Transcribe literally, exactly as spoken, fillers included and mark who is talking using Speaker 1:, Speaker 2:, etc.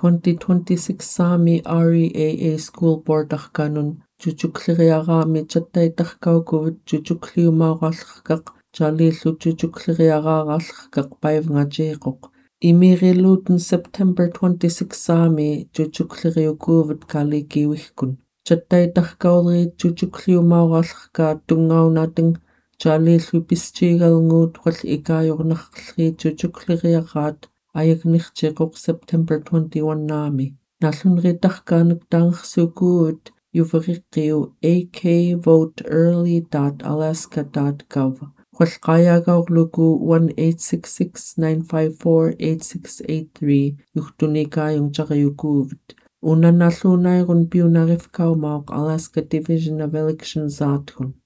Speaker 1: twenty twenty-six Sami R E A A School Board Arkanun Jujukliriarami Chataitarkaukuvut Jujukliumauqallerkaq Jalillu Jujukliriararallerkaq Paivngajeeqoq Imiriluten September twenty-six Sami Jujukliriukuvut Kalikiwihkun Chataitarkaulri Jujukliumauqallerkaa Tungaunateng Jalillu Pischigalnguut wal Ikajornarlri Jujukliriaraat Ayagniqjeqoq September twenty-first Naami Nallunritarkaanek Tangersukuut Yuveriqiu a k vote early dot alaska dot gov Hualqayagaurluku one eight six six nine five four eight six eight three Yuhtunikayung Chariukuvut Unanallunairun Piunarifkaumauq Alaska Division of Elections Zaatun